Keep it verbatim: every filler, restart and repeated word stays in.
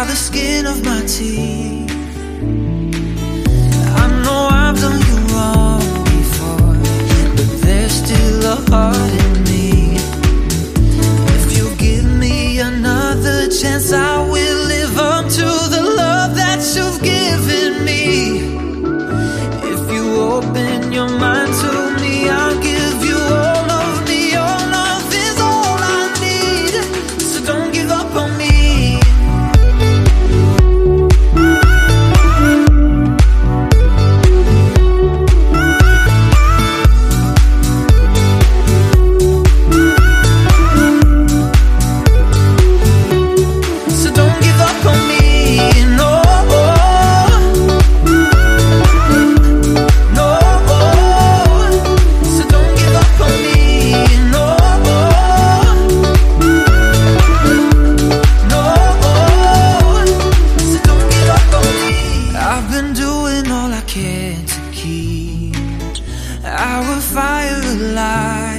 the skin of my teeth. I know I've done you wrong before, but there's still a heart in me. If you give me another chance, I will live up to the love that you've given me. If you open your mind to me, I'll give you all of me. Your love is all I need, so don't give up on me. Our fire alive.